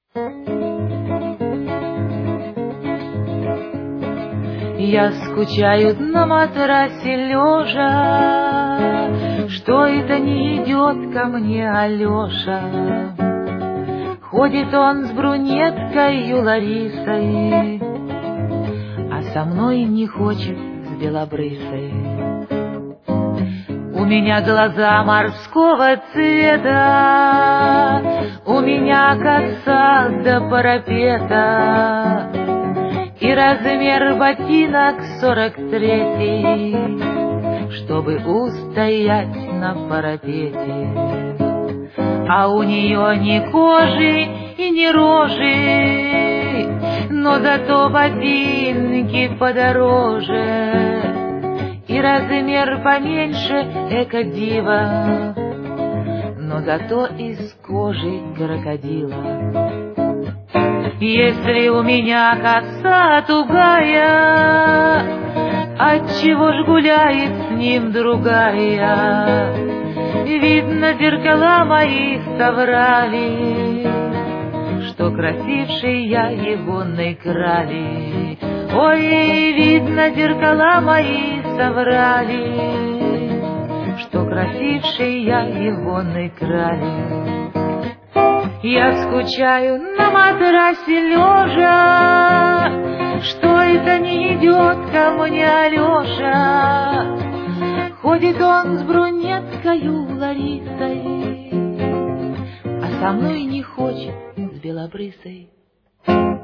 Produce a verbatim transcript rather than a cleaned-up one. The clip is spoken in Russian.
Я скучаю на матрасе лежа, что это не идет ко мне Алеша. Ходит он с брюнеткой Ларисой, а со мной не хочет с белобрысой. У меня глаза морского цвета, у меня коса до парапета, и размер ботинок сорок третий, чтобы устоять на парапете. А у нее ни кожи и ни рожи, но зато ботинки подороже, и размер поменьше эко-дива, но зато из кожи крокодила. Если у меня коса тугая, отчего ж гуляет с ним другая? Видно, зеркала мои соврали, что красивший я его накрали. Ой, видно, зеркала мои соврали, что красивший я его накрали. Я скучаю на матрасе лежа, что это не идет ко мне Алеша. Ходит он с брюнеткою Ларисой, а со мной не хочет с белобрысой.